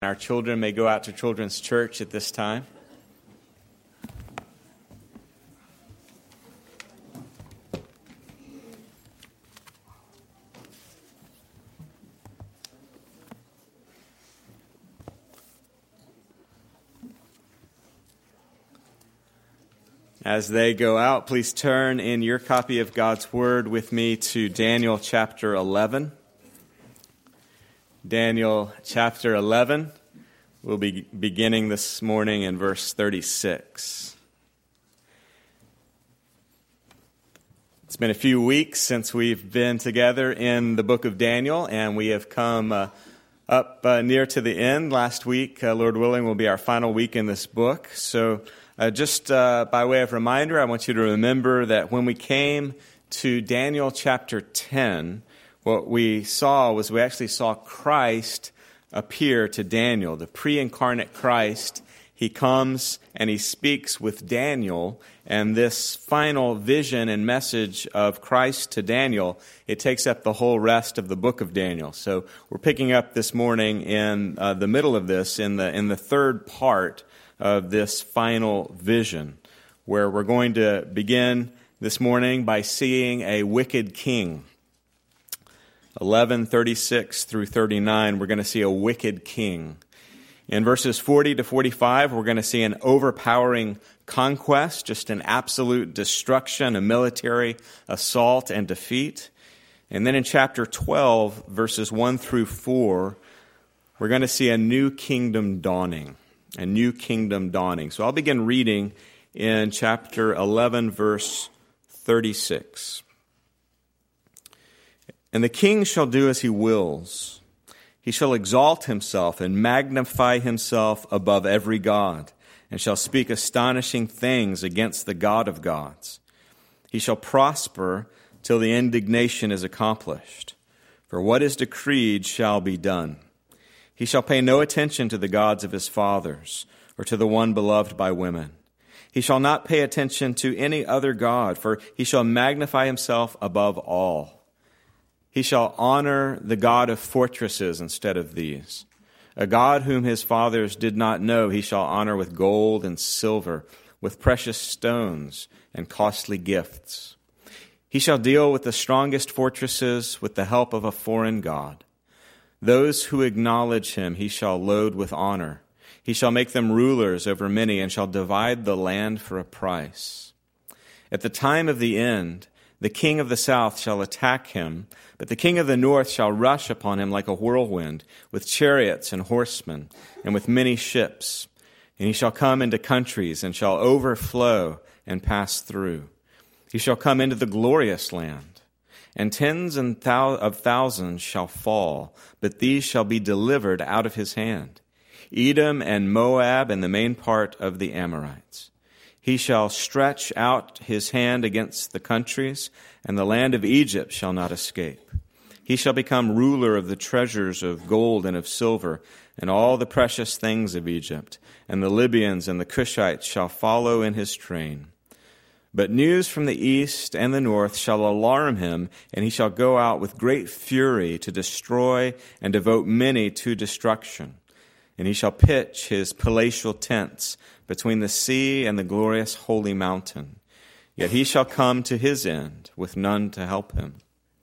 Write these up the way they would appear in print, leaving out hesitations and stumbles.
Our children may go out to Children's Church at this time. As they go out, please turn in your copy of God's Word with me to Daniel chapter 11. Daniel chapter 11. We'll be beginning this morning in verse 36. It's been a few weeks since we've been together in the book of Daniel, and we have come up near to the end. Last week, Lord willing, will be our final week in this book. So just by way of reminder, I want you to remember that when we came to Daniel chapter 10, what we saw was we actually saw Christ appear to Daniel, the pre-incarnate Christ. He comes and he speaks with Daniel, and this final vision and message of Christ to Daniel, it takes up the whole rest of the book of Daniel. So we're picking up this morning in the middle of this, in the third part of this final vision, where we're going to begin this morning by seeing a wicked king. 11:36 through 39, we're going to see a wicked king. In verses 40 to 45, we're going to see an overpowering conquest, just an absolute destruction, a military assault and defeat. And then in chapter 12, verses 1 through 4, we're going to see a new kingdom dawning, a new kingdom dawning. So I'll begin reading in chapter 11, verse 36. And the king shall do as he wills. He shall exalt himself and magnify himself above every god, and shall speak astonishing things against the God of gods. He shall prosper till the indignation is accomplished. For what is decreed shall be done. He shall pay no attention to the gods of his fathers, or to the one beloved by women. He shall not pay attention to any other god, for he shall magnify himself above all. He shall honor the God of fortresses instead of these. A God whom his fathers did not know he shall honor with gold and silver, with precious stones and costly gifts. He shall deal with the strongest fortresses with the help of a foreign god. Those who acknowledge him he shall load with honor. He shall make them rulers over many and shall divide the land for a price. At the time of the end, the king of the south shall attack him, but the king of the north shall rush upon him like a whirlwind, with chariots and horsemen, and with many ships. And he shall come into countries, and shall overflow and pass through. He shall come into the glorious land, and tens of thousands shall fall, but these shall be delivered out of his hand. Edom and Moab and the main part of the Amorites. He shall stretch out his hand against the countries, and the land of Egypt shall not escape. He shall become ruler of the treasures of gold and of silver, and all the precious things of Egypt, and the Libyans and the Cushites shall follow in his train. But news from the east and the north shall alarm him, and he shall go out with great fury to destroy and devote many to destruction. And he shall pitch his palatial tents between the sea and the glorious holy mountain. Yet he shall come to his end with none to help him.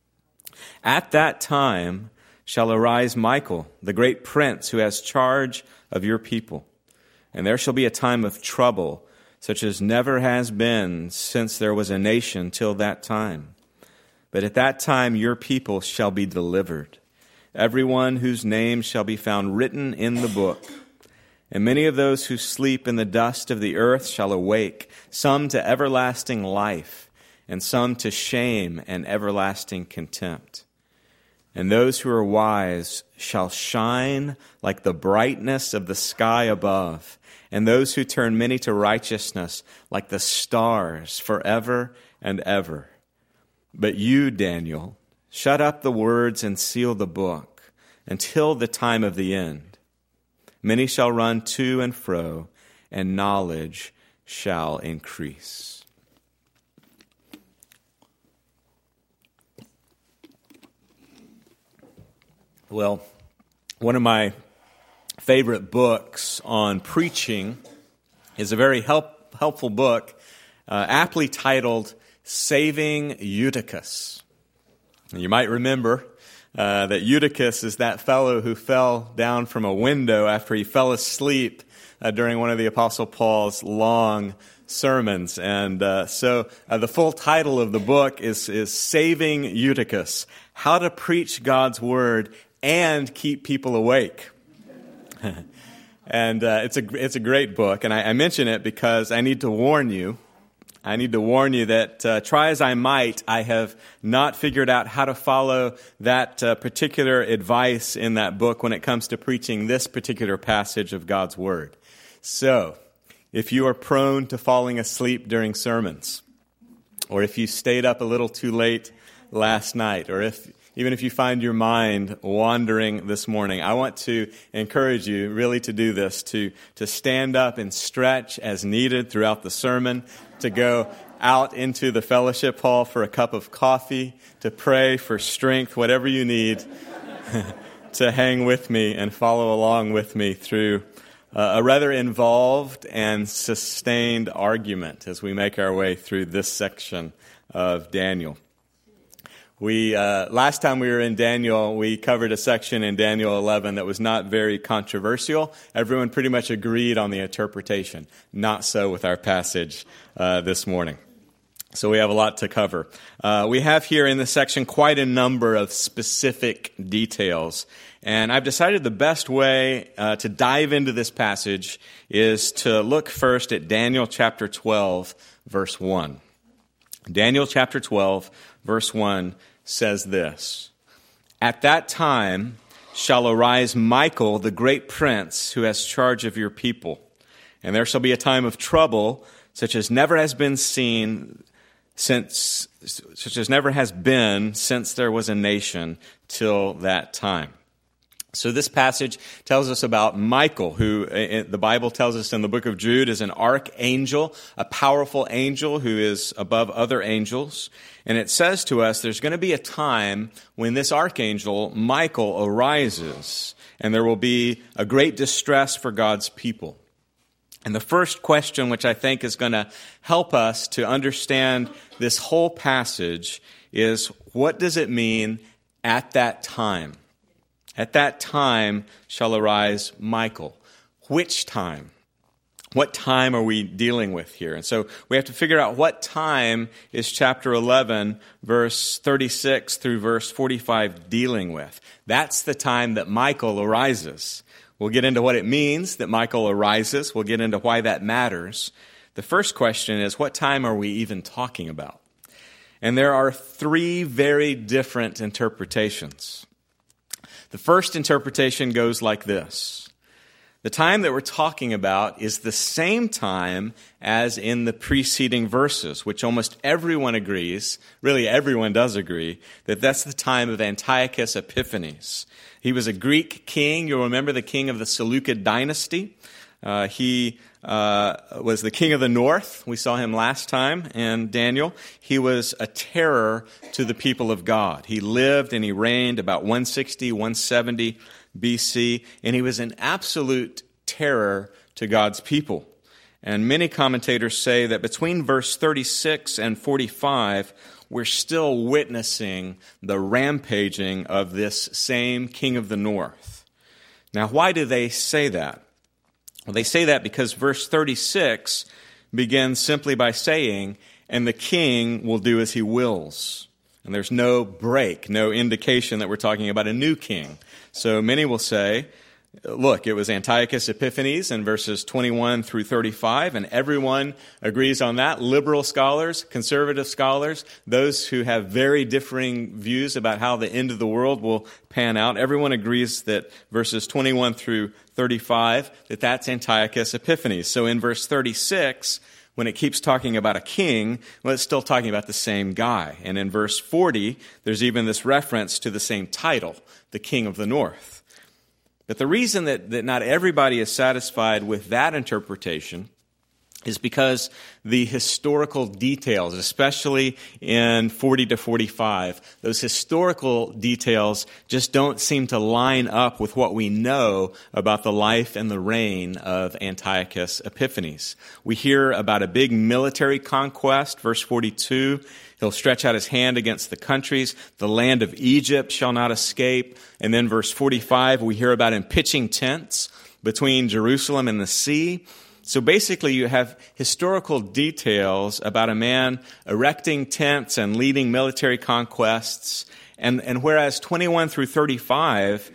At that time shall arise Michael, the great prince who has charge of your people. And there shall be a time of trouble, such as never has been since there was a nation till that time. But at that time your people shall be delivered, everyone whose name shall be found written in the book. And many of those who sleep in the dust of the earth shall awake, some to everlasting life, and some to shame and everlasting contempt. And those who are wise shall shine like the brightness of the sky above, and those who turn many to righteousness like the stars forever and ever. But you, Daniel, shut up the words and seal the book until the time of the end. Many shall run to and fro, and knowledge shall increase. Well, one of my favorite books on preaching is a very helpful book, aptly titled Saving Eutychus. You might remember that Eutychus is that fellow who fell down from a window after he fell asleep during one of the Apostle Paul's long sermons. And so the full title of the book is Saving Eutychus, How to Preach God's Word and Keep People Awake. And it's a great book, and I mention it because I need to warn you. I need to warn you that try as I might, I have not figured out how to follow that particular advice in that book when it comes to preaching this particular passage of God's Word. So, if you are prone to falling asleep during sermons, or if you stayed up a little too late last night, or even if you find your mind wandering this morning, I want to encourage you really to do this, to stand up and stretch as needed throughout the sermon, to go out into the fellowship hall for a cup of coffee, to pray for strength, whatever you need, to hang with me and follow along with me through a rather involved and sustained argument as we make our way through this section of Daniel. Last time we were in Daniel, we covered a section in Daniel 11 that was not very controversial. Everyone pretty much agreed on the interpretation. Not so with our passage this morning. So we have a lot to cover. We have here in this section quite a number of specific details. And I've decided the best way to dive into this passage is to look first at Daniel chapter 12, verse 1. Daniel chapter 12, verse 1 says this: "At that time shall arise Michael, the great prince, who has charge of your people. And there shall be a time of trouble, such as never has been since there was a nation till that time." So this passage tells us about Michael, who the Bible tells us in the book of Jude is an archangel, a powerful angel who is above other angels. And it says to us there's going to be a time when this archangel, Michael, arises, and there will be a great distress for God's people. And the first question, which I think is going to help us to understand this whole passage, is what does it mean at that time? At that time shall arise Michael. Which time? What time are we dealing with here? And so we have to figure out what time is chapter 11, verse 36 through verse 45 dealing with. That's the time that Michael arises. We'll get into what it means that Michael arises. We'll get into why that matters. The first question is, what time are we even talking about? And there are three very different interpretations. The first interpretation goes like this: the time that we're talking about is the same time as in the preceding verses, which almost everyone agrees, really everyone does agree, that that's the time of Antiochus Epiphanes. He was a Greek king. You'll remember the king of the Seleucid dynasty. He was the king of the north. We saw him last time in Daniel. He was a terror to the people of God. He lived and he reigned about 160, 170 BC, and he was an absolute terror to God's people. And many commentators say that between verse 36 and 45, we're still witnessing the rampaging of this same king of the north. Now, why do they say that? Well, they say that because verse 36 begins simply by saying, "And the king will do as he wills." And there's no break, no indication that we're talking about a new king. So many will say, look, it was Antiochus Epiphanes in verses 21 through 35, and everyone agrees on that. Liberal scholars, conservative scholars, those who have very differing views about how the end of the world will pan out, everyone agrees that verses 21 through 35, that's Antiochus Epiphanes. So in verse 36, when it keeps talking about a king, well, it's still talking about the same guy. And in verse 40, there's even this reference to the same title, the king of the north. But the reason that not everybody is satisfied with that interpretation is because the historical details, especially in 40 to 45, those historical details just don't seem to line up with what we know about the life and the reign of Antiochus Epiphanes. We hear about a big military conquest, verse 42. He'll stretch out his hand against the countries. The land of Egypt shall not escape. And then verse 45, we hear about him pitching tents between Jerusalem and the sea. So basically, you have historical details about a man erecting tents and leading military conquests. And whereas 21 through 35,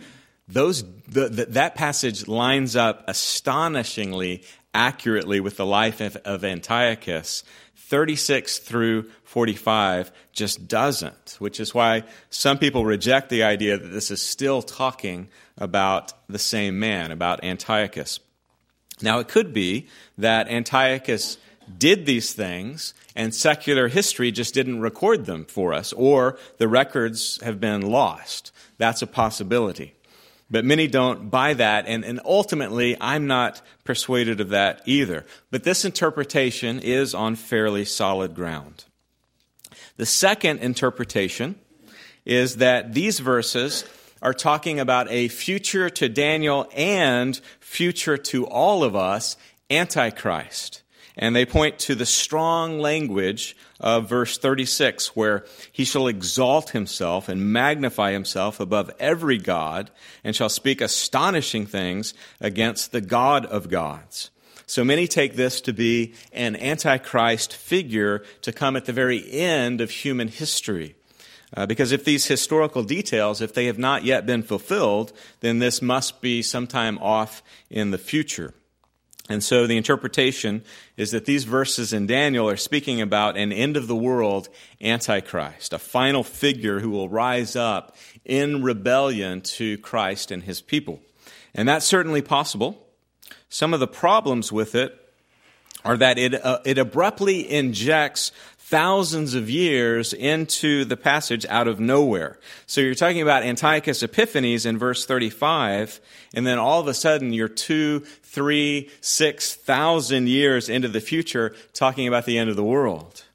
that passage lines up astonishingly accurately with the life of Antiochus, 36 through 45 just doesn't, which is why some people reject the idea that this is still talking about the same man, about Antiochus. Now, it could be that Antiochus did these things and secular history just didn't record them for us, or the records have been lost. That's a possibility. But many don't buy that, and ultimately, I'm not persuaded of that either. But this interpretation is on fairly solid ground. The second interpretation is that these verses are talking about a future to Daniel and future to all of us, Antichrist. And they point to the strong language of verse 36, where he shall exalt himself and magnify himself above every god, and shall speak astonishing things against the God of gods. So many take this to be an Antichrist figure to come at the very end of human history. Because if these historical details, if they have not yet been fulfilled, then this must be sometime off in the future. And so the interpretation is that these verses in Daniel are speaking about an end-of-the-world Antichrist, a final figure who will rise up in rebellion to Christ and his people. And that's certainly possible. Some of the problems with it are that it abruptly injects thousands of years into the passage out of nowhere. So you're talking about Antiochus Epiphanes in verse 35, and then all of a sudden you're 2, 3, 6,000 years into the future talking about the end of the world.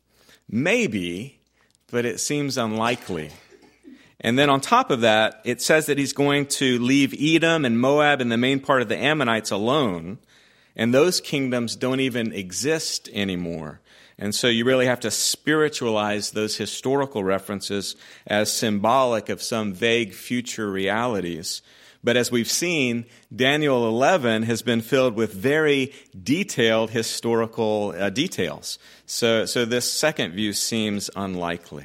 Maybe, but it seems unlikely. And then on top of that, it says that he's going to leave Edom and Moab and the main part of the Ammonites alone, and those kingdoms don't even exist anymore. And so you really have to spiritualize those historical references as symbolic of some vague future realities. But as we've seen, Daniel 11 has been filled with very detailed historical details. So this second view seems unlikely.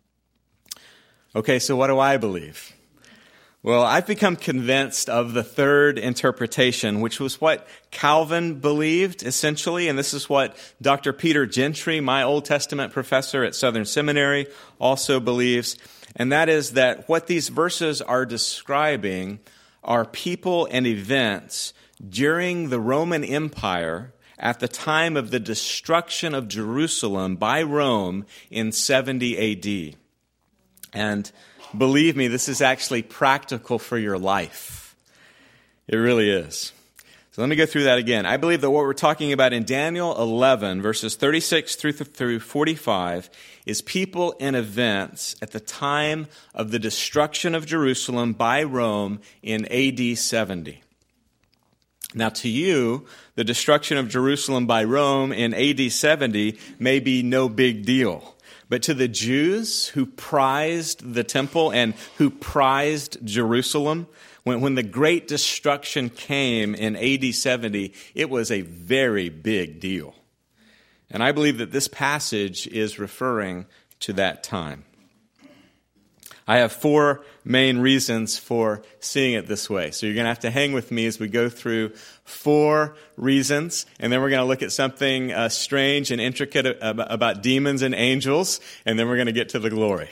Okay, so what do I believe? Well, I've become convinced of the third interpretation, which was what Calvin believed, essentially, and this is what Dr. Peter Gentry, my Old Testament professor at Southern Seminary, also believes, and that is that what these verses are describing are people and events during the Roman Empire at the time of the destruction of Jerusalem by Rome in 70 A.D., and believe me, this is actually practical for your life. It really is. So let me go through that again. I believe that what we're talking about in Daniel 11, verses 36 through 45, is people and events at the time of the destruction of Jerusalem by Rome in AD 70. Now, to you, the destruction of Jerusalem by Rome in AD 70 may be no big deal. But to the Jews who prized the temple and who prized Jerusalem, when the great destruction came in AD 70, it was a very big deal. And I believe that this passage is referring to that time. I have 4 main reasons for seeing it this way. So you're going to have to hang with me as we go through 4 reasons, and then we're going to look at something strange and intricate about demons and angels, and then we're going to get to the glory.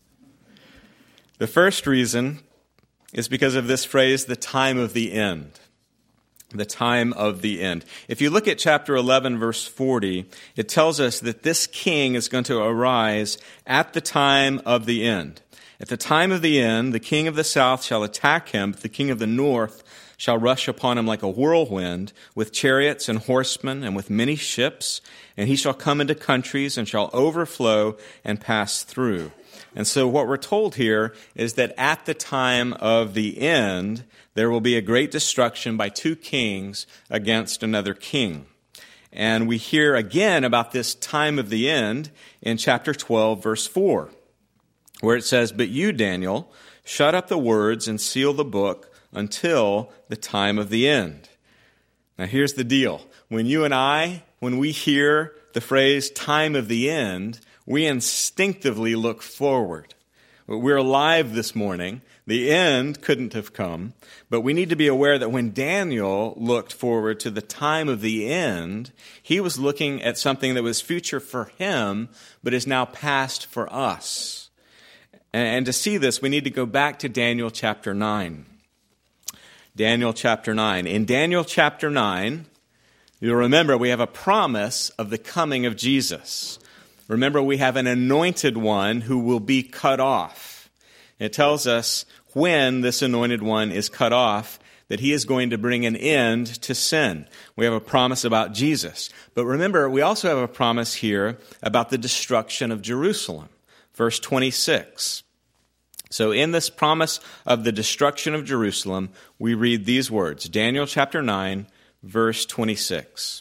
The first reason is because of this phrase, the time of the end. The time of the end. If you look at chapter 11, verse 40, it tells us that this king is going to arise at the time of the end. At the time of the end, the king of the south shall attack him, but the king of the north shall rush upon him like a whirlwind, with chariots and horsemen, and with many ships, and he shall come into countries, and shall overflow and pass through. And so what we're told here is that at the time of the end, there will be a great destruction by two kings against another king. And we hear again about this time of the end in chapter 12, verse 4, where it says, "But you, Daniel, shut up the words and seal the book until the time of the end." Now here's the deal. When we hear the phrase time of the end, we instinctively look forward. We're alive this morning. The end couldn't have come, but we need to be aware that when Daniel looked forward to the time of the end, he was looking at something that was future for him, but is now past for us. And to see this, we need to go back to Daniel chapter 9. Daniel chapter 9. In Daniel chapter 9, you'll remember we have a promise of the coming of Jesus. Remember, we have an anointed one who will be cut off. It tells us when this anointed one is cut off that he is going to bring an end to sin. We have a promise about Jesus. But remember, we also have a promise here about the destruction of Jerusalem. Verse 26. So in this promise of the destruction of Jerusalem, we read these words. Daniel chapter 9, verse 26.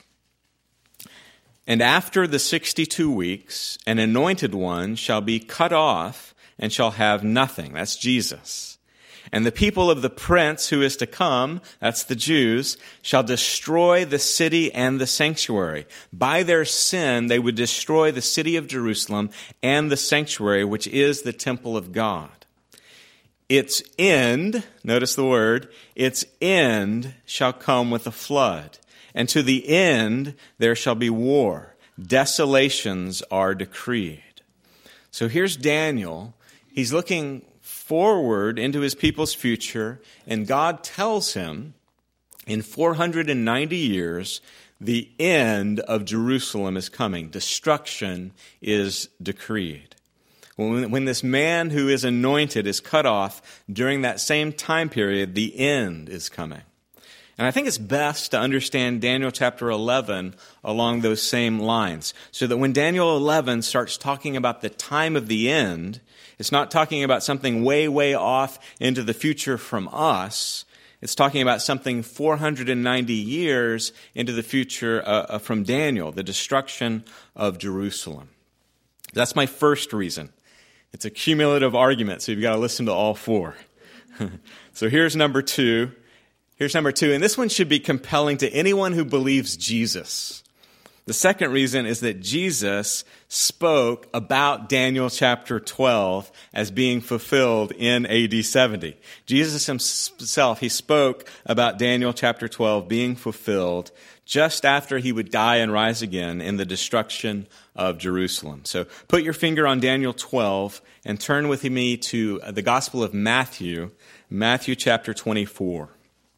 "And after the 62 weeks, an anointed one shall be cut off and shall have nothing." That's Jesus. "And the people of the prince who is to come," that's the Jews, "shall destroy the city and the sanctuary. By their sin they would destroy the city of Jerusalem and the sanctuary, which is the temple of God. Its end," notice the word, "its end shall come with a flood. And to the end there shall be war. Desolations are decreed." So here's Daniel. He's looking forward into his people's future, and God tells him in 490 years, the end of Jerusalem is coming. Destruction is decreed. When this man who is anointed is cut off during that same time period, the end is coming. And I think it's best to understand Daniel chapter 11 along those same lines, so that when Daniel 11 starts talking about the time of the end, it's not talking about something way, way off into the future from us. It's talking about something 490 years into the future from Daniel, the destruction of Jerusalem. That's my first reason. It's a cumulative argument, so you've got to listen to all four. So here's number two. And this one should be compelling to anyone who believes Jesus. The second reason is that Jesus spoke about Daniel chapter 12 as being fulfilled in AD 70. Jesus himself, he spoke about Daniel chapter 12 being fulfilled just after he would die and rise again in the destruction of Jerusalem. So put your finger on Daniel 12 and turn with me to the Gospel of Matthew, Matthew chapter 24.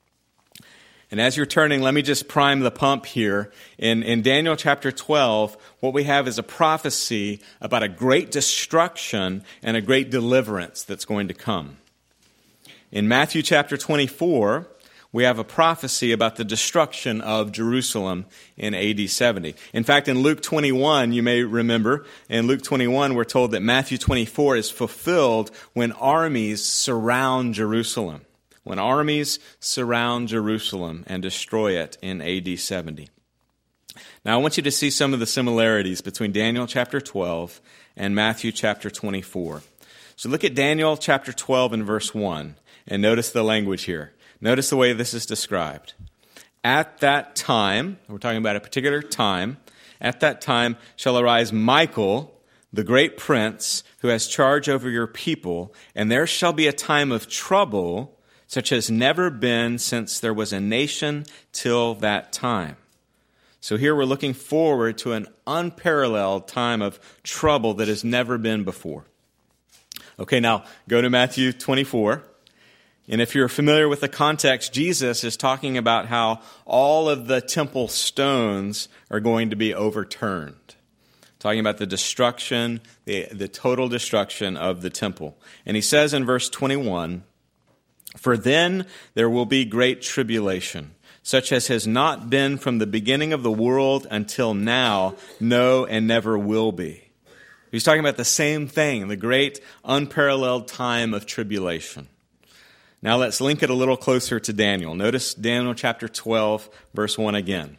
And as you're turning, let me just prime the pump here. In Daniel chapter 12, what we have is a prophecy about a great destruction and a great deliverance that's going to come. In Matthew chapter 24, we have a prophecy about the destruction of Jerusalem in AD 70. In fact, in Luke 21, you may remember, in Luke 21, we're told that Matthew 24 is fulfilled when armies surround Jerusalem. When armies surround Jerusalem and destroy it in AD 70. Now, I want you to see some of the similarities between Daniel chapter 12 and Matthew chapter 24. So look at Daniel chapter 12 and verse 1, and notice the language here. Notice the way this is described. At that time, we're talking about a particular time, at that time shall arise Michael, the great prince, who has charge over your people, and there shall be a time of trouble such as never been since there was a nation till that time. So here we're looking forward to an unparalleled time of trouble that has never been before. Okay, now go to Matthew 24. And if you're familiar with the context, Jesus is talking about how all of the temple stones are going to be overturned. Talking about the destruction, the total destruction of the temple. And he says in verse 21, For then there will be great tribulation, such as has not been from the beginning of the world until now, no, and never will be. He's talking about the same thing, the great unparalleled time of tribulation. Now let's link it a little closer to Daniel. Notice Daniel chapter 12, verse 1 again.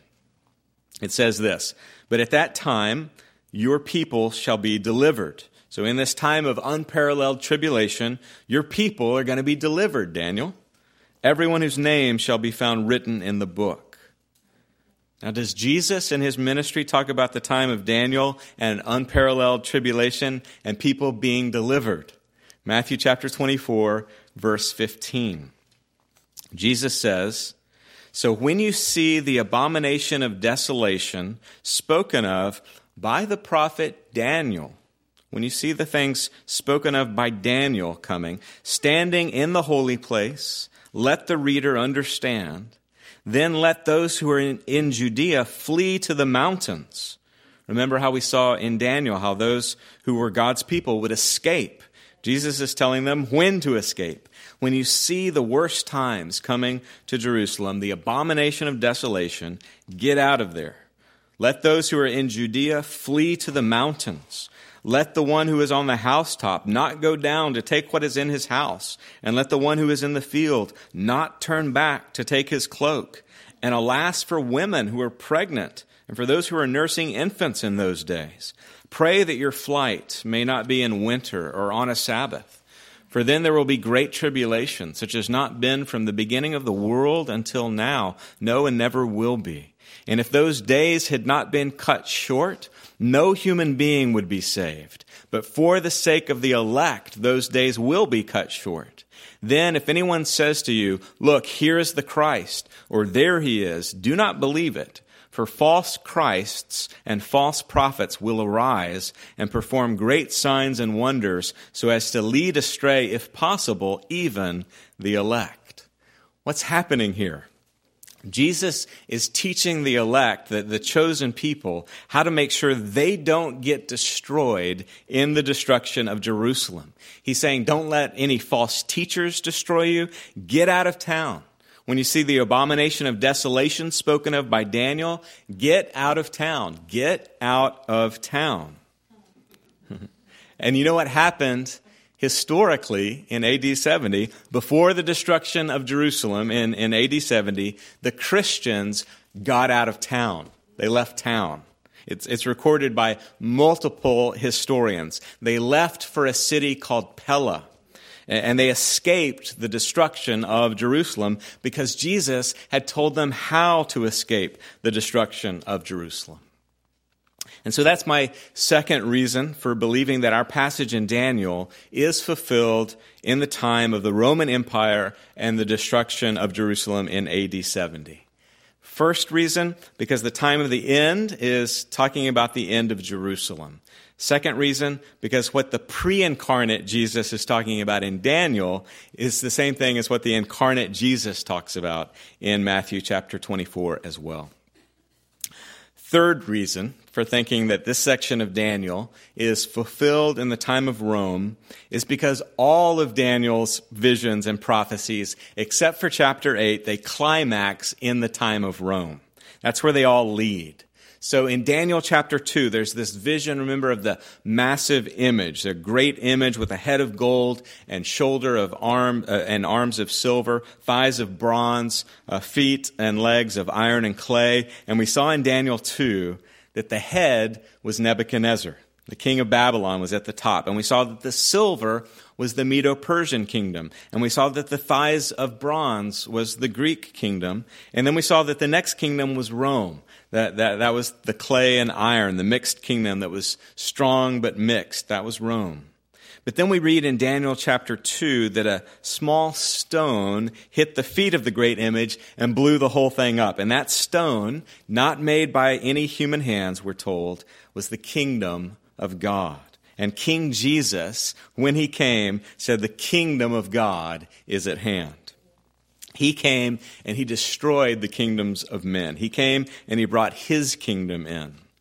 It says this, "But at that time your people shall be delivered." So in this time of unparalleled tribulation, your people are going to be delivered, Daniel. "Everyone whose name shall be found written in the book." Now, does Jesus in his ministry talk about the time of Daniel and unparalleled tribulation and people being delivered? Matthew chapter 24, verse 15. Jesus says, "So when you see the abomination of desolation spoken of by the prophet Daniel," when you see the things spoken of by Daniel coming, "standing in the holy place, let the reader understand. Then let those who are in Judea flee to the mountains." Remember how we saw in Daniel how those who were God's people would escape. Jesus is telling them when to escape. When you see the worst times coming to Jerusalem, the abomination of desolation, get out of there. Let those who are in Judea flee to the mountains. Let the one who is on the housetop not go down to take what is in his house, and let the one who is in the field not turn back to take his cloak. And alas for women who are pregnant, and for those who are nursing infants in those days. Pray that your flight may not be in winter or on a Sabbath, for then there will be great tribulation, such as not been from the beginning of the world until now, no, and never will be. And if those days had not been cut short, no human being would be saved. But for the sake of the elect, those days will be cut short. Then if anyone says to you, 'Look, here is the Christ,' or 'There he is,' do not believe it. For false Christs and false prophets will arise and perform great signs and wonders so as to lead astray, if possible, even the elect." What's happening here? Jesus is teaching the elect, the chosen people, how to make sure they don't get destroyed in the destruction of Jerusalem. He's saying, don't let any false teachers destroy you. Get out of town. When you see the abomination of desolation spoken of by Daniel, get out of town. Get out of town. And you know what happened historically in AD 70, before the destruction of Jerusalem in AD 70, the Christians got out of town. They left town. It's recorded by multiple historians. They left for a city called Pella, and they escaped the destruction of Jerusalem because Jesus had told them how to escape the destruction of Jerusalem. And so that's my second reason for believing that our passage in Daniel is fulfilled in the time of the Roman Empire and the destruction of Jerusalem in AD 70. First reason, because the time of the end is talking about the end of Jerusalem. Second reason, because what the pre-incarnate Jesus is talking about in Daniel is the same thing as what the incarnate Jesus talks about in Matthew chapter 24 as well. Third reason for thinking that this section of Daniel is fulfilled in the time of Rome is because all of Daniel's visions and prophecies, except for chapter 8, they climax in the time of Rome. That's where they all lead. So in Daniel chapter 2, there's this vision, remember, of the massive image, the great image with a head of gold and shoulder of and arms of silver, thighs of bronze, feet and legs of iron and clay. And we saw in Daniel 2 that the head was Nebuchadnezzar. The king of Babylon was at the top. And we saw that the silver was the Medo-Persian kingdom. And we saw that the thighs of bronze was the Greek kingdom. And then we saw that the next kingdom was Rome. That was the clay and iron, the mixed kingdom that was strong but mixed. That was Rome. But then we read in Daniel chapter 2 that a small stone hit the feet of the great image and blew the whole thing up. And that stone, not made by any human hands, we're told, was the kingdom of God. And King Jesus, when he came, said the kingdom of God is at hand. He came and he destroyed the kingdoms of men. He came and he brought his kingdom in.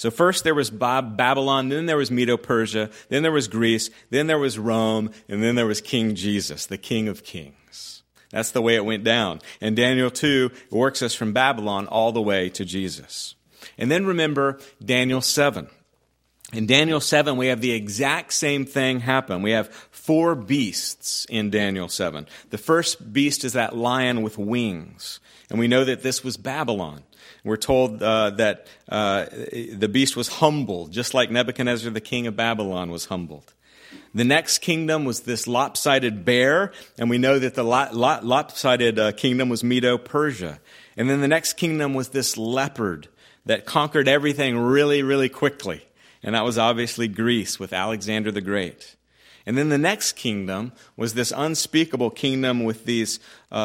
So first there was Babylon, then there was Medo-Persia, then there was Greece, then there was Rome, and then there was King Jesus, the King of Kings. That's the way it went down. And Daniel 2 works us from Babylon all the way to Jesus. And then remember Daniel 7. In Daniel 7, we have the exact same thing happen. We have 4 beasts in Daniel 7. The first beast is that lion with wings. And we know that this was Babylon. We're told that the beast was humbled, just like Nebuchadnezzar, the king of Babylon, was humbled. The next kingdom was this lopsided bear, and we know that the lopsided kingdom was Medo-Persia. And then the next kingdom was this leopard that conquered everything really, really quickly. And that was obviously Greece with Alexander the Great. And then the next kingdom was this unspeakable kingdom with these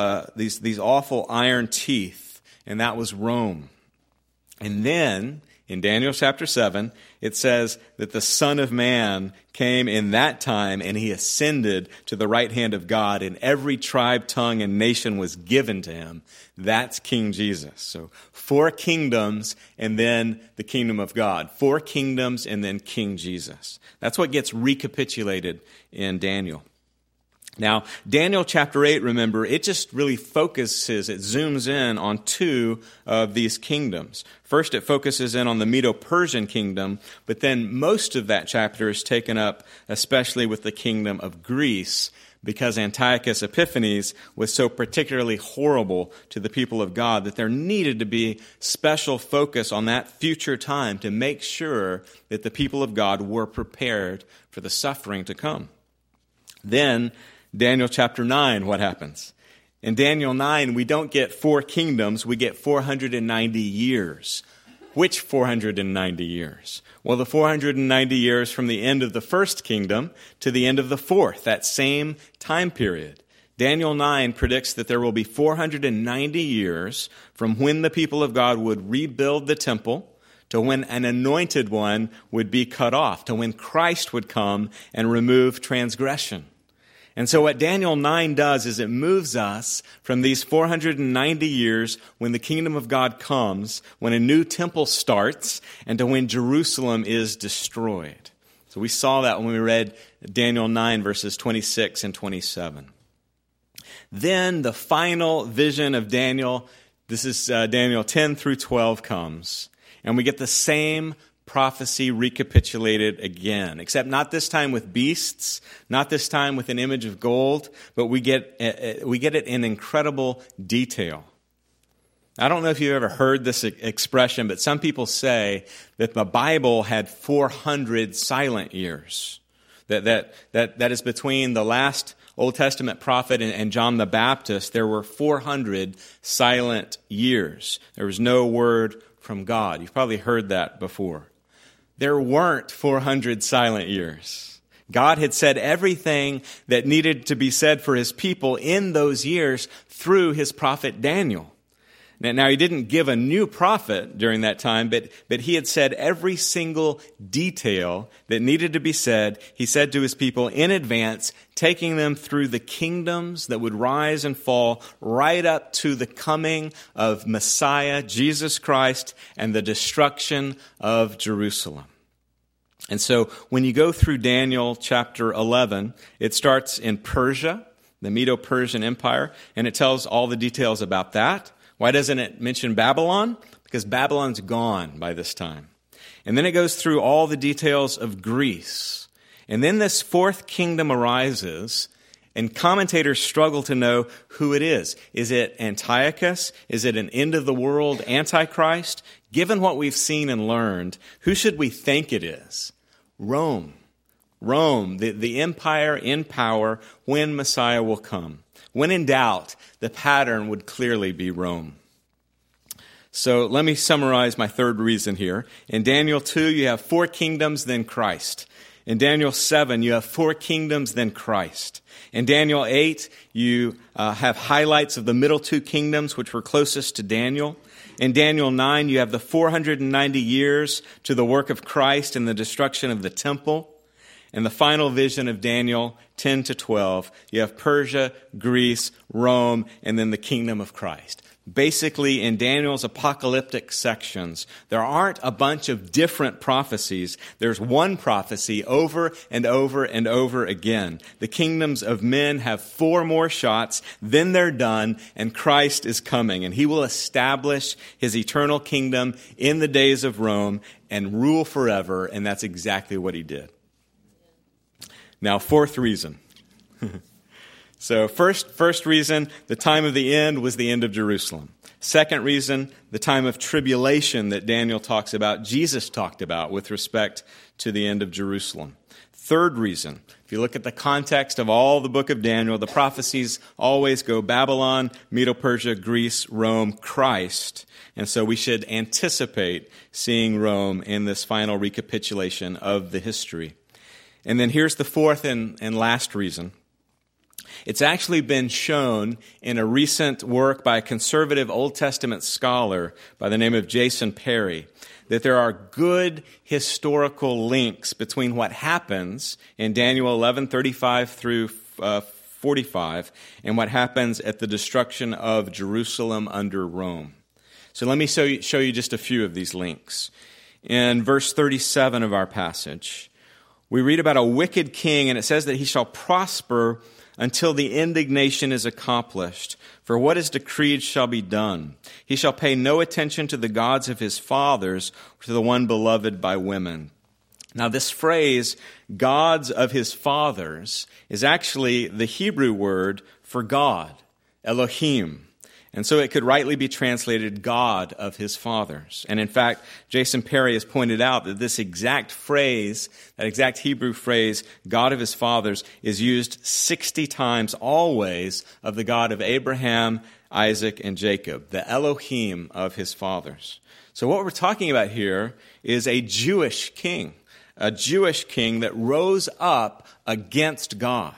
awful iron teeth, and that was Rome. And then, in Daniel chapter 7, it says that the Son of Man came in that time, and he ascended to the right hand of God, and every tribe, tongue, and nation was given to him. That's King Jesus. So 4 kingdoms, and then the kingdom of God. 4 kingdoms, and then King Jesus. That's what gets recapitulated in Daniel. Now, Daniel chapter 8, remember, it just really focuses, it zooms in on 2 of these kingdoms. First, it focuses in on the Medo-Persian kingdom, but then most of that chapter is taken up especially with the kingdom of Greece, because Antiochus Epiphanes was so particularly horrible to the people of God that there needed to be special focus on that future time to make sure that the people of God were prepared for the suffering to come. Then, Daniel chapter 9, what happens? In Daniel 9, we don't get 4 kingdoms, we get 490 years. Which 490 years? Well, the 490 years from the end of the first kingdom to the end of the 4th, that same time period. Daniel 9 predicts that there will be 490 years from when the people of God would rebuild the temple to when an anointed one would be cut off, to when Christ would come and remove transgression. And so what Daniel 9 does is it moves us from these 490 years when the kingdom of God comes, when a new temple starts, and to when Jerusalem is destroyed. So we saw that when we read Daniel 9 verses 26 and 27. Then the final vision of Daniel, this is Daniel 10 through 12 comes, and we get the same prophecy recapitulated again, except not this time with beasts, not this time with an image of gold, but we get it in incredible detail. I don't know if you've ever heard this expression, but some people say that the Bible had 400 silent years. That is between the last Old Testament prophet and John the Baptist, there were 400 silent years. There was no word from God. You've probably heard that before. There weren't 400 silent years. God had said everything that needed to be said for his people in those years through his prophet Daniel. Now, he didn't give a new prophet during that time, but he had said every single detail that needed to be said. He said to his people in advance, taking them through the kingdoms that would rise and fall right up to the coming of Messiah, Jesus Christ, and the destruction of Jerusalem. And so when you go through Daniel chapter 11, it starts in Persia, the Medo-Persian Empire, and it tells all the details about that. Why doesn't it mention Babylon? Because Babylon's gone by this time. And then it goes through all the details of Greece. And then this 4th kingdom arises, and commentators struggle to know who it is. Is it Antiochus? Is it an end-of-the-world Antichrist? Given what we've seen and learned, who should we think it is? Rome. Rome, the empire in power when Messiah will come. When in doubt, the pattern would clearly be Rome. So let me summarize my third reason here. In Daniel 2, you have 4 kingdoms, then Christ. In Daniel 7, you have 4 kingdoms, then Christ. In Daniel 8, you have highlights of the middle 2 kingdoms, which were closest to Daniel. In Daniel 9, you have the 490 years to the work of Christ and the destruction of the temple. And the final vision of Daniel 10 to 12, you have Persia, Greece, Rome, and then the kingdom of Christ. basically in Daniel's apocalyptic sections, there aren't a bunch of different prophecies. There's one prophecy over and over and over again. The kingdoms of men have 4 more shots, then they're done, and Christ is coming. And he will establish his eternal kingdom in the days of Rome and rule forever, and that's exactly what he did. Now, 4th reason. So first reason, the time of the end was the end of Jerusalem. Second reason, the time of tribulation that Daniel talks about, Jesus talked about with respect to the end of Jerusalem. Third reason, if you look at the context of all the book of Daniel, the prophecies always go Babylon, Medo-Persia, Greece, Rome, Christ. And so we should anticipate seeing Rome in this final recapitulation of the history. And then here's the fourth and last reason. It's actually been shown in a recent work by a conservative Old Testament scholar by the name of Jason Perry that there are good historical links between what happens in Daniel 11:35 through 45 and what happens at the destruction of Jerusalem under Rome. So let me show you just a few of these links. In verse 37 of our passage, we read about a wicked king, and it says that he shall prosper until the indignation is accomplished. For what is decreed shall be done. He shall pay no attention to the gods of his fathers, or to the one beloved by women. Now this phrase, gods of his fathers, is actually the Hebrew word for God, Elohim. And so it could rightly be translated God of his fathers. And in fact, Jason Perry has pointed out that this exact phrase, that exact Hebrew phrase, God of his fathers, is used 60 times always of the God of Abraham, Isaac, and Jacob, the Elohim of his fathers. So what we're talking about here is a Jewish king that rose up against God.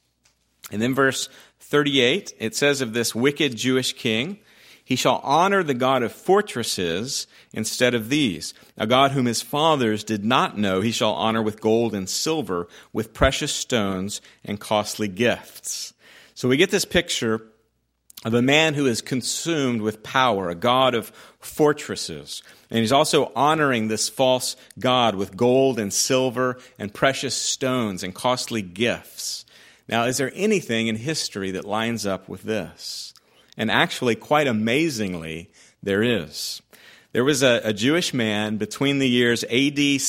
And then verse 38, it says of this wicked Jewish king, he shall honor the God of fortresses instead of these. A God whom his fathers did not know, he shall honor with gold and silver, with precious stones and costly gifts. So we get this picture of a man who is consumed with power, a God of fortresses. And he's also honoring this false God with gold and silver and precious stones and costly gifts. Now, is there anything in history that lines up with this? And actually, quite amazingly, there is. There was a Jewish man between the years AD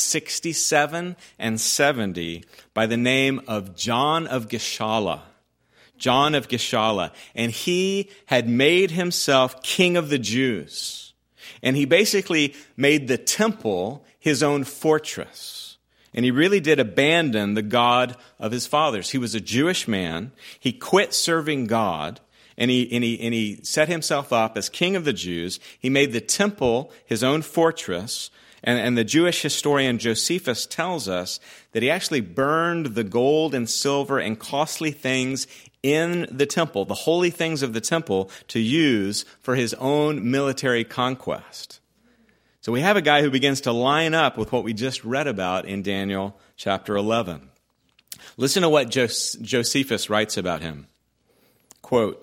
67 and 70 by the name of John of Gischala. John of Gischala. And he had made himself king of the Jews. And he basically made the temple his own fortress. And he really did abandon the God of his fathers. He was a Jewish man. He quit serving God, and he set himself up as king of the Jews. He made the temple his own fortress. And the Jewish historian Josephus tells us that he actually burned the gold and silver and costly things in the temple, the holy things of the temple, to use for his own military conquest. So we have a guy who begins to line up with what we just read about in Daniel chapter 11. Listen to what Josephus writes about him. Quote,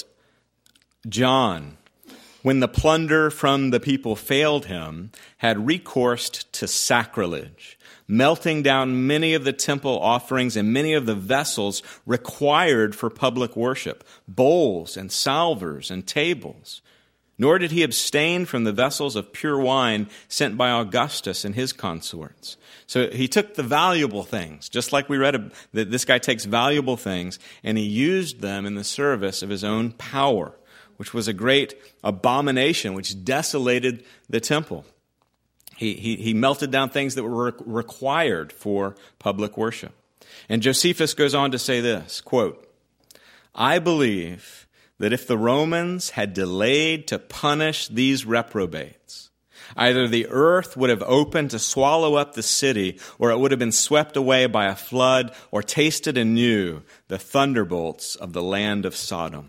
John, when the plunder from the people failed him, had recourse to sacrilege, melting down many of the temple offerings and many of the vessels required for public worship, bowls and salvers and tables. Nor did he abstain from the vessels of pure wine sent by Augustus and his consorts. So he took the valuable things, just like we read that this guy takes valuable things, and he used them in the service of his own power, which was a great abomination, which desolated the temple. He melted down things that were required for public worship. And Josephus goes on to say this, quote, I believe that if the Romans had delayed to punish these reprobates, either the earth would have opened to swallow up the city, or it would have been swept away by a flood, or tasted anew the thunderbolts of the land of Sodom.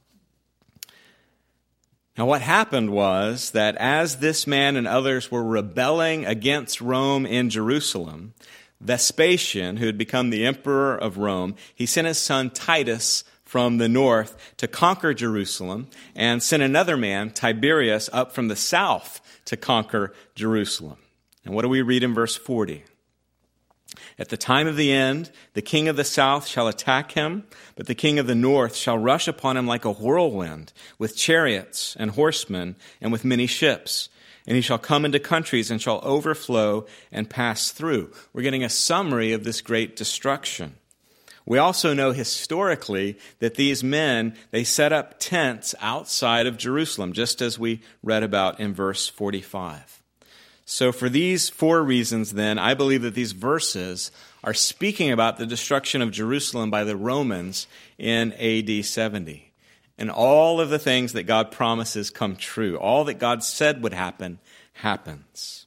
Now what happened was that as this man and others were rebelling against Rome in Jerusalem, Vespasian, who had become the emperor of Rome, he sent his son Titus from the north to conquer Jerusalem and sent another man, Tiberius, up from the south to conquer Jerusalem. And what do we read in verse 40? At the time of the end, the king of the south shall attack him, but the king of the north shall rush upon him like a whirlwind, with chariots and horsemen and with many ships. And he shall come into countries and shall overflow and pass through. We're getting a summary of this great destruction. We also know historically that these men, they set up tents outside of Jerusalem, just as we read about in verse 45. So for these four reasons, then, I believe that these verses are speaking about the destruction of Jerusalem by the Romans in AD 70. And all of the things that God promises come true. All that God said would happen, happens.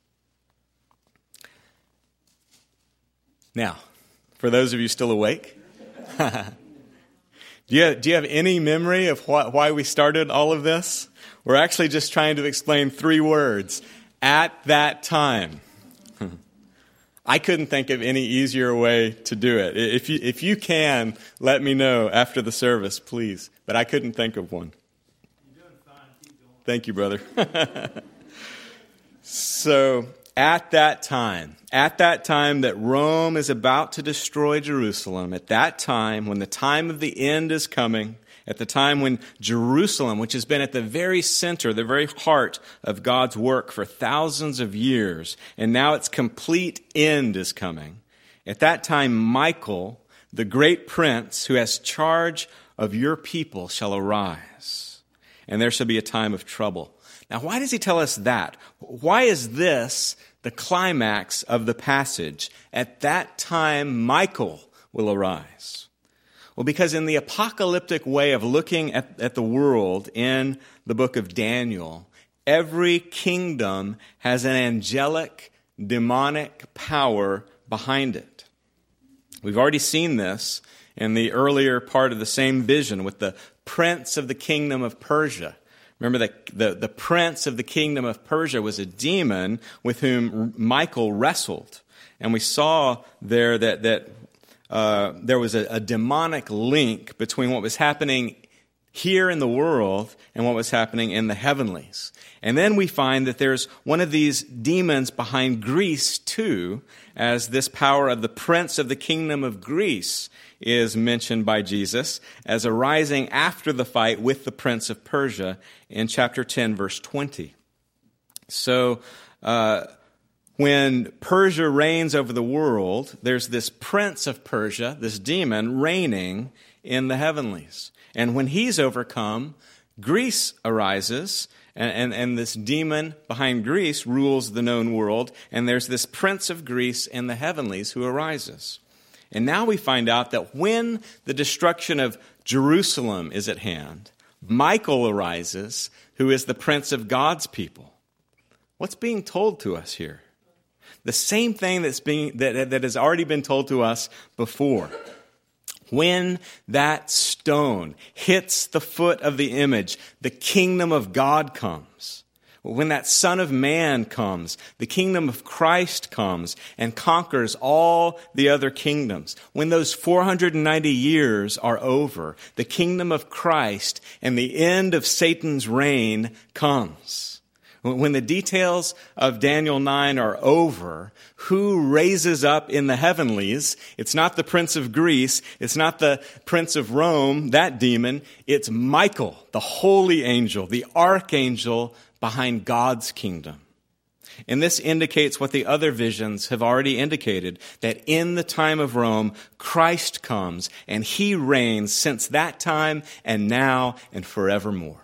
Now, for those of you still awake, do you have any memory of why we started all of this? We're actually just trying to explain three words. At that time. I couldn't think of any easier way to do it. If you can, let me know after the service, please. But I couldn't think of one. You're doing fine. Keep going. Thank you, brother. So, at that time that Rome is about to destroy Jerusalem, at that time, when the time of the end is coming, at the time when Jerusalem, which has been at the very center, the very heart of God's work for thousands of years, and now its complete end is coming, at that time Michael, the great prince who has charge of your people, shall arise, and there shall be a time of trouble. Now, why does he tell us that? Why is this the climax of the passage? At that time Michael will arise. Well, because in the apocalyptic way of looking at the world in the book of Daniel, every kingdom has an angelic, demonic power behind it. We've already seen this in the earlier part of the same vision with the prince of the kingdom of Persia. Remember that the prince of the kingdom of Persia was a demon with whom Michael wrestled. And we saw there that there was a demonic link between what was happening here in the world and what was happening in the heavenlies. And then we find that there's one of these demons behind Greece too, as this power of the prince of the kingdom of Greece is mentioned by Jesus as arising after the fight with the prince of Persia in chapter 10, verse 20. So, when Persia reigns over the world, there's this prince of Persia, this demon, reigning in the heavenlies. And when he's overcome, Greece arises, and this demon behind Greece rules the known world, and there's this prince of Greece in the heavenlies who arises. And now we find out that when the destruction of Jerusalem is at hand, Michael arises, who is the prince of God's people. What's being told to us here? The same thing that has already been told to us before. When that stone hits the foot of the image, the kingdom of God comes. When that Son of Man comes, the kingdom of Christ comes and conquers all the other kingdoms. When those 490 years are over, the kingdom of Christ and the end of Satan's reign comes. When the details of Daniel 9 are over, who raises up in the heavenlies? It's not the prince of Greece. It's not the prince of Rome, that demon. It's Michael, the holy angel, the archangel behind God's kingdom. And this indicates what the other visions have already indicated, that in the time of Rome, Christ comes and he reigns since that time and now and forevermore.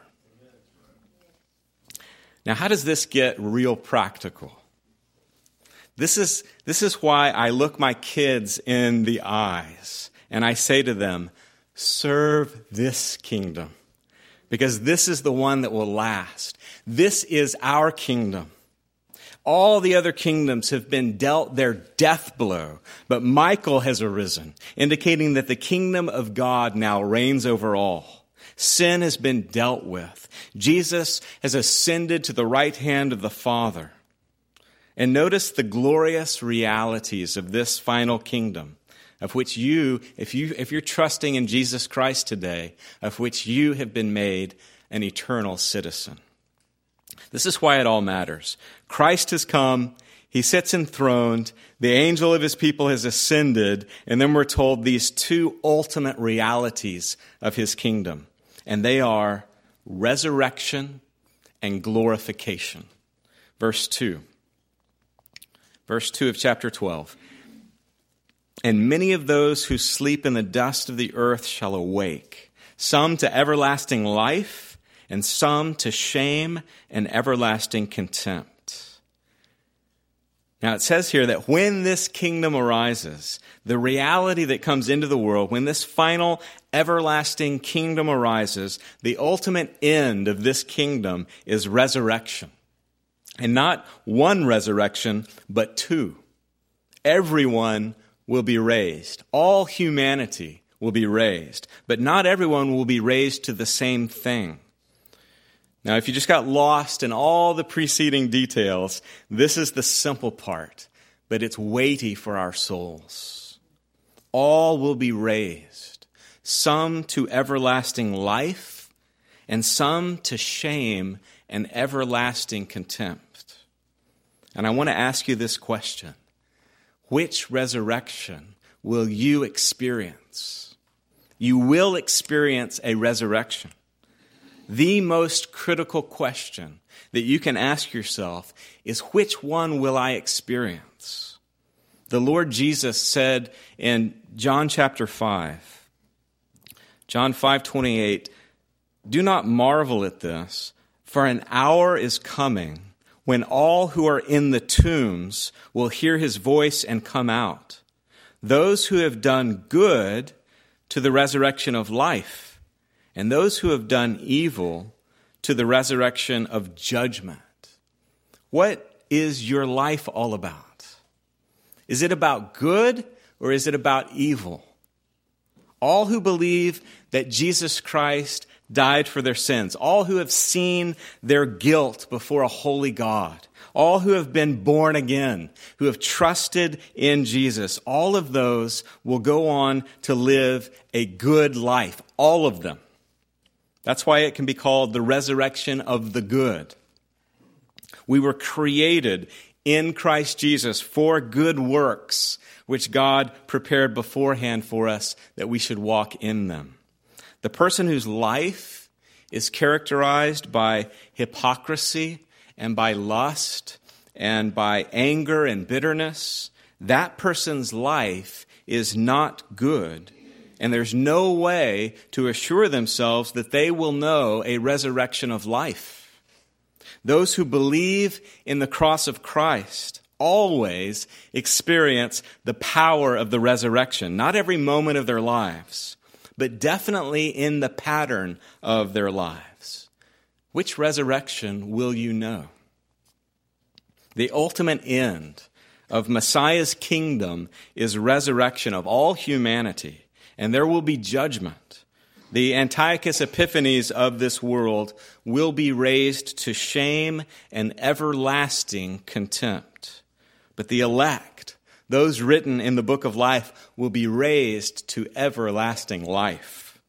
Now, how does this get real practical? This is why I look my kids in the eyes and I say to them, serve this kingdom, because this is the one that will last. This is our kingdom. All the other kingdoms have been dealt their death blow, but Michael has arisen, indicating that the kingdom of God now reigns over all. Sin has been dealt with. Jesus has ascended to the right hand of the Father. And notice the glorious realities of this final kingdom. of which if you're trusting in Jesus Christ today, of which you have been made an eternal citizen. This is why it all matters. Christ has come, he sits enthroned, the angel of his people has ascended, and then we're told these two ultimate realities of his kingdom, and they are resurrection and glorification. Verse 2 of chapter 12. And many of those who sleep in the dust of the earth shall awake, some to everlasting life, and some to shame and everlasting contempt. Now it says here that when this kingdom arises, the reality that comes into the world, when this final everlasting kingdom arises, the ultimate end of this kingdom is resurrection. And not one resurrection, but two. Everyone will be raised. All humanity will be raised. But not everyone will be raised to the same thing. Now, if you just got lost in all the preceding details, this is the simple part, but it's weighty for our souls. All will be raised, some to everlasting life, and some to shame and everlasting contempt. And I want to ask you this question. Which resurrection will you experience? You will experience a resurrection. The most critical question that you can ask yourself is, which one will I experience? The Lord Jesus said in John chapter 5, John 5:28, do not marvel at this, for an hour is coming when all who are in the tombs will hear his voice and come out. Those who have done good to the resurrection of life, and those who have done evil to the resurrection of judgment. What is your life all about? Is it about good or is it about evil? All who believe that Jesus Christ died for their sins, all who have seen their guilt before a holy God, all who have been born again, who have trusted in Jesus, all of those will go on to live a good life, all of them. That's why it can be called the resurrection of the good. We were created in Christ Jesus for good works, which God prepared beforehand for us that we should walk in them. The person whose life is characterized by hypocrisy and by lust and by anger and bitterness, that person's life is not good. And there's no way to assure themselves that they will know a resurrection of life. Those who believe in the cross of Christ always experience the power of the resurrection, not every moment of their lives, but definitely in the pattern of their lives. Which resurrection will you know? The ultimate end of Messiah's kingdom is resurrection of all humanity, and there will be judgment. The Antiochus Epiphanes of this world will be raised to shame and everlasting contempt. But the elect, those written in the book of life, will be raised to everlasting life.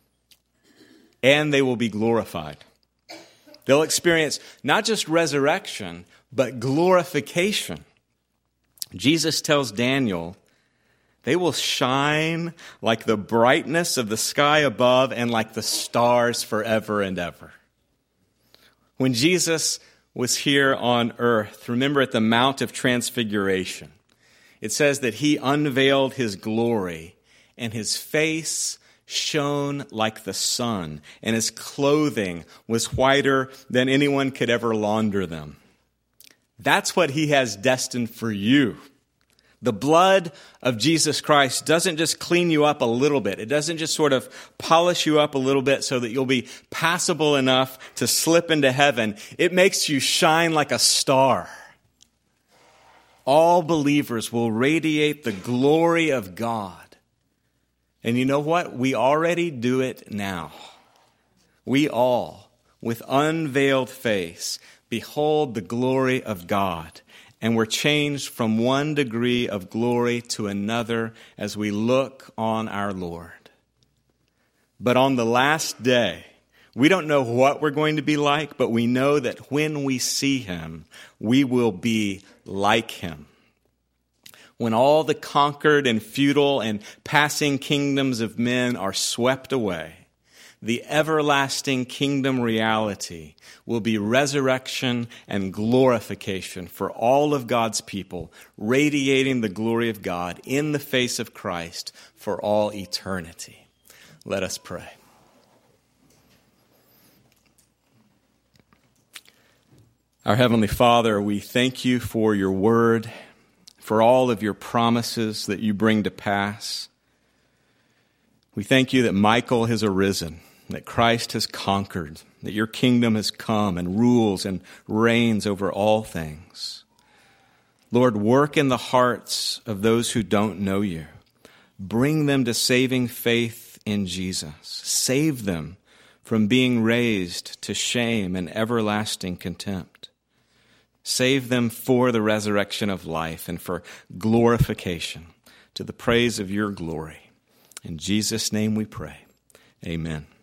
And they will be glorified. They'll experience not just resurrection, but glorification. Jesus tells Daniel, they will shine like the brightness of the sky above and like the stars forever and ever. When Jesus was here on earth, remember at the Mount of Transfiguration, it says that he unveiled his glory and his face shone like the sun and his clothing was whiter than anyone could ever launder them. That's what he has destined for you. The blood of Jesus Christ doesn't just clean you up a little bit. It doesn't just sort of polish you up a little bit so that you'll be passable enough to slip into heaven. It makes you shine like a star. All believers will radiate the glory of God. And you know what? We already do it now. We all, with unveiled face, behold the glory of God. and we're changed from one degree of glory to another as we look on our Lord. But on the last day, we don't know what we're going to be like, but we know that when we see him, we will be like him. When all the conquered and futile and passing kingdoms of men are swept away, the everlasting kingdom reality will be resurrection and glorification for all of God's people, radiating the glory of God in the face of Christ for all eternity. Let us pray. Our Heavenly Father, we thank you for your word, for all of your promises that you bring to pass. We thank you that Michael has arisen, that Christ has conquered, that your kingdom has come and rules and reigns over all things. Lord, work in the hearts of those who don't know you. Bring them to saving faith in Jesus. Save them from being raised to shame and everlasting contempt. Save them for the resurrection of life and for glorification, to the praise of your glory. In Jesus' name we pray. Amen.